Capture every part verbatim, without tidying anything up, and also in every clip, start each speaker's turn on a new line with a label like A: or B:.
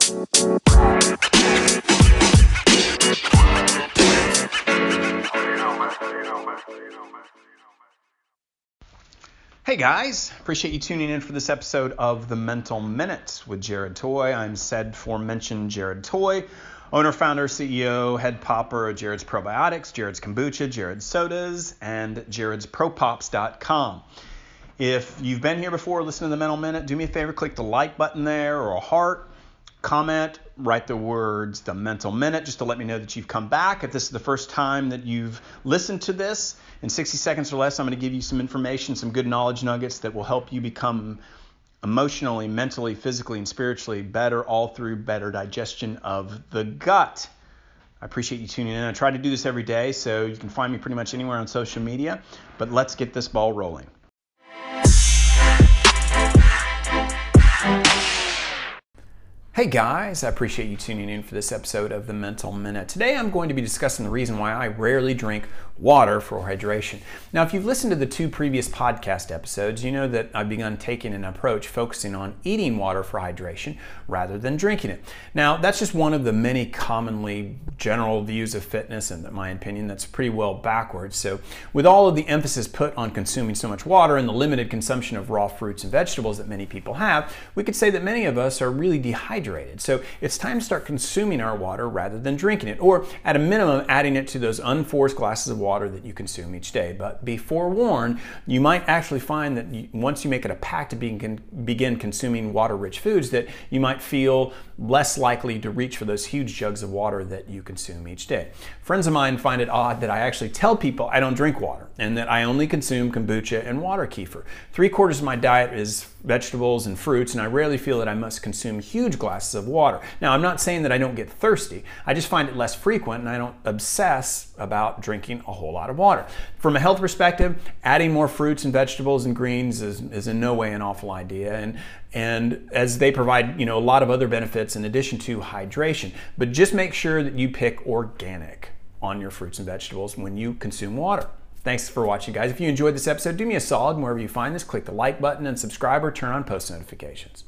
A: Hey guys, appreciate you tuning in for this episode of The Mental Minute with Jared Toy. I'm said aforementioned Jared Toy, owner, founder, C E O, head popper of Jared's Probiotics, Jared's Kombucha, Jared's Sodas, and Jared's Pro Pops dot com. If you've been here before, listen to The Mental Minute, do me a favor, click the like button there or a heart, comment, write the words The Mental Minute just to let me know that you've come back. If this is the first time that you've listened to this, in sixty seconds or less, I'm going to give you some information, some good knowledge nuggets that will help you become emotionally, mentally, physically, and spiritually better, all through better digestion of the gut. I appreciate you tuning in. I try to do this every day, so you can find me pretty much anywhere on social media, but let's get this ball rolling. Hey guys, I appreciate you tuning in for this episode of The Mental Minute. Today I'm going to be discussing the reason why I rarely drink water for hydration. Now, if you've listened to the two previous podcast episodes, you know that I've begun taking an approach focusing on eating water for hydration rather than drinking it. Now, that's just one of the many commonly general views of fitness, and in my opinion, that's pretty well backwards. So with all of the emphasis put on consuming so much water and the limited consumption of raw fruits and vegetables that many people have, we could say that many of us are really dehydrated. So it's time to start consuming our water rather than drinking it, or at a minimum, adding it to those unforced glasses of water water that you consume each day. But be forewarned, you might actually find that you, once you make it a pact to begin, begin consuming water-rich foods, that you might feel less likely to reach for those huge jugs of water that you consume each day. Friends of mine find it odd that I actually tell people I don't drink water and that I only consume kombucha and water kefir. Three quarters of my diet is vegetables and fruits, and I rarely feel that I must consume huge glasses of water. Now, I'm not saying that I don't get thirsty. I just find it less frequent, and I don't obsess about drinking a whole lot of water. From a health perspective, adding more fruits and vegetables and greens is, is in no way an awful idea, and and as they provide, you know, a lot of other benefits in addition to hydration. But just make sure that you pick organic on your fruits and vegetables when you consume water. Thanks for watching, guys. If you enjoyed this episode, do me a solid, wherever you find this, click the like button and subscribe or turn on post notifications.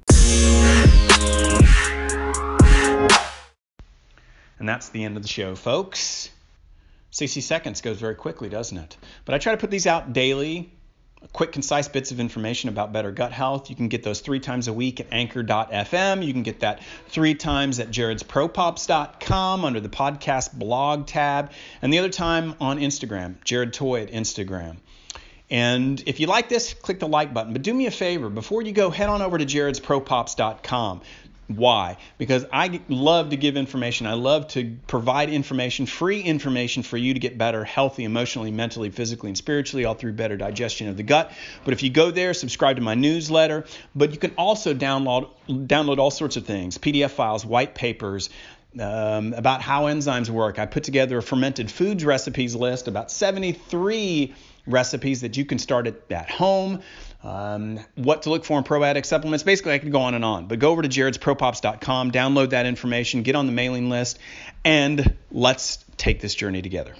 A: And that's the end of the show, folks. sixty seconds goes very quickly, doesn't it? But I try to put these out daily, quick, concise bits of information about better gut health. You can get those three times a week at anchor dot f m. You can get that three times at Jared's Pro Pops dot com under the podcast blog tab. And the other time on Instagram, Jared Toy at Instagram. And if you like this, click the like button. But do me a favor, before you go, head on over to Jared's Pro Pops dot com. Why? Because I love to give information. I love to provide information, free information for you to get better, healthy, emotionally, mentally, physically, and spiritually, all through better digestion of the gut. But if you go there, subscribe to my newsletter. But you can also download download all sorts of things, P D F files, white papers, um, about how enzymes work. I put together a fermented foods recipes list, about seventy-three recipes that you can start at, at home. Um, what to look for in probiotic supplements. Basically, I could go on and on. But go over to Jared's Pro Pops dot com, download that information, get on the mailing list, and let's take this journey together.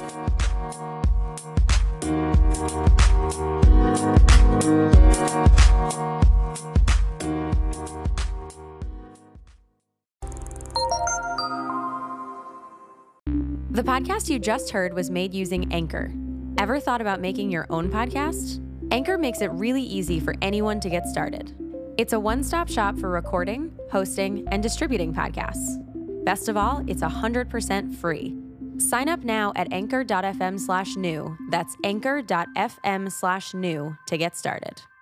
B: The podcast you just heard was made using Anchor. Ever thought about making your own podcast? Anchor makes it really easy for anyone to get started. It's a one-stop shop for recording, hosting, and distributing podcasts. Best of all, it's one hundred percent free. Sign up now at anchor dot f m slash new. That's anchor dot f m slash new to get started.